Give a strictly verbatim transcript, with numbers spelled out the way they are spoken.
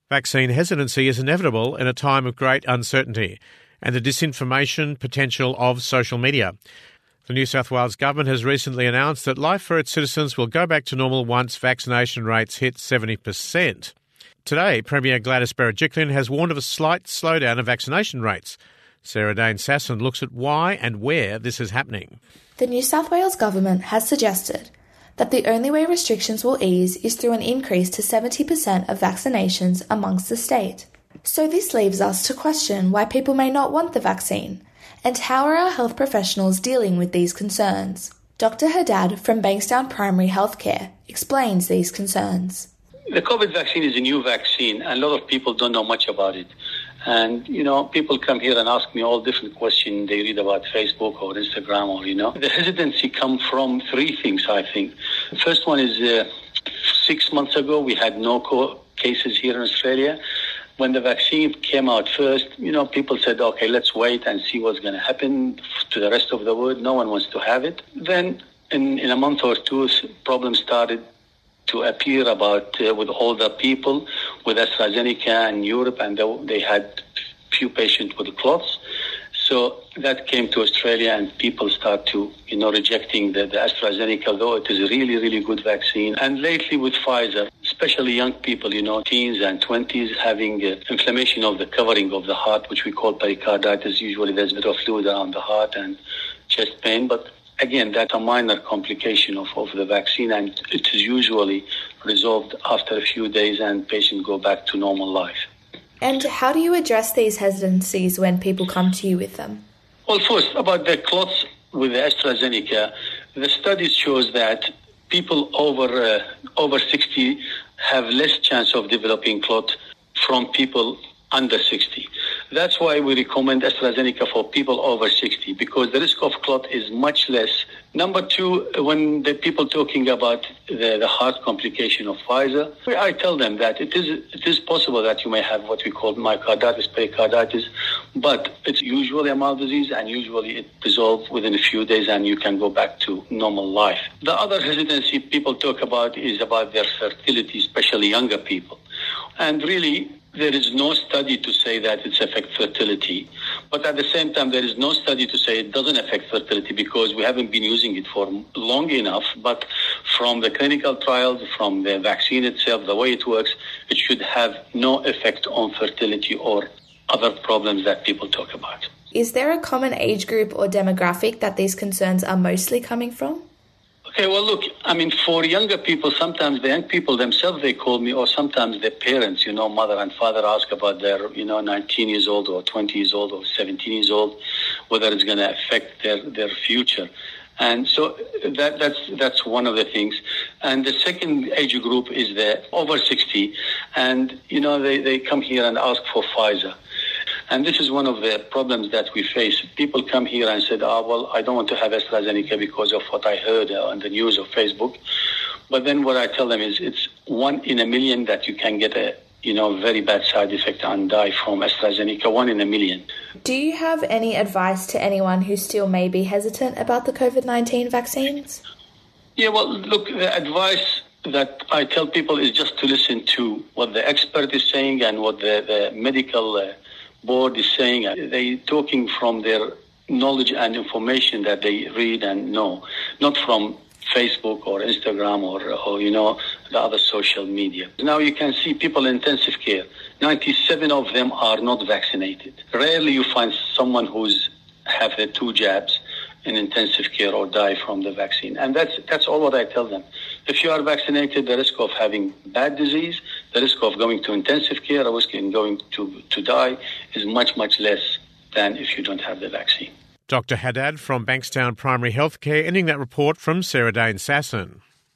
Vaccine hesitancy is inevitable in a time of great uncertainty and the disinformation potential of social media. The New South Wales Government has recently announced that life for its citizens will go back to normal once vaccination rates hit seventy percent. Today, Premier Gladys Berejiklian has warned of a slight slowdown of vaccination rates. Sarah Dane-Sasson looks at why and where this is happening. The New South Wales Government has suggested that the only way restrictions will ease is through an increase to seventy percent of vaccinations amongst the state. So this leaves us to question why people may not want the vaccine, and how are our health professionals dealing with these concerns. Doctor Haddad from Bankstown Primary Healthcare explains these concerns. The COVID vaccine is a new vaccine, and a lot of people don't know much about it. And, you know, people come here and ask me all different questions they read about Facebook or Instagram or, you know. The hesitancy comes from three things, I think. The first one is uh, six months ago, we had no co- cases here in Australia. When the vaccine came out first, you know, people said, okay, let's wait and see what's going to happen to the rest of the world. No one wants to have it. Then in, in a month or two, problems started to appear about uh, with older people with AstraZeneca in Europe, and they, they had few patients with clots. So that came to Australia, and people start to, you know, rejecting the, the AstraZeneca, though it is a really, really good vaccine. And lately with Pfizer, especially young people, you know, teens and twenties, having uh, inflammation of the covering of the heart, which we call pericarditis. Usually there's a bit of fluid around the heart and chest pain, but again, that's a minor complication of, of the vaccine, and it is usually resolved after a few days and patients go back to normal life. And how do you address these hesitancies when people come to you with them? Well, first, about the clots with the AstraZeneca, the studies shows that people over uh, over sixty have less chance of developing clot from people under sixty. That's why we recommend AstraZeneca for people over sixty, because the risk of clot is much less. Number two, when the people talking about the, the heart complication of Pfizer, I tell them that it is it is possible that you may have what we call myocarditis, pericarditis, but it's usually a mild disease, and usually it resolves within a few days and you can go back to normal life. The other hesitancy people talk about is about their fertility, especially younger people. And really, there is no study to say that it affects fertility. But at the same time, there is no study to say it doesn't affect fertility, because we haven't been using it for long enough. But from the clinical trials, from the vaccine itself, the way it works, it should have no effect on fertility or other problems that people talk about. Is there a common age group or demographic that these concerns are mostly coming from? Okay, well, look, I mean, for younger people, sometimes the young people themselves, they call me, or sometimes their parents, you know, mother and father ask about their, you know, nineteen years old or twenty years old or seventeen years old, whether it's going to affect their, their future. And so that, that's that's one of the things. And the second age group is the over sixty. And, you know, they, they come here and ask for Pfizer. And this is one of the problems that we face. People come here and said, oh, well, I don't want to have AstraZeneca because of what I heard on the news or Facebook. But then what I tell them is it's one in a million that you can get a, you know, very bad side effect and die from AstraZeneca, one in a million. Do you have any advice to anyone who still may be hesitant about the COVID nineteen vaccines? Yeah, well, look, the advice that I tell people is just to listen to what the expert is saying and what the, the medical uh, board is saying. They talking from their knowledge and information that they read and know, not from Facebook or Instagram or, or you know, the other social media. Now you can see people in intensive care. ninety-seven of them are not vaccinated. Rarely you find someone who's have the two jabs in intensive care or die from the vaccine. And that's that's all what I tell them. If you are vaccinated, the risk of having bad disease, the risk of going to intensive care, the risk of going to, to die is much, much less than if you don't have the vaccine. Doctor Haddad from Bankstown Primary Healthcare, ending that report from Sarah Dane-Sasson.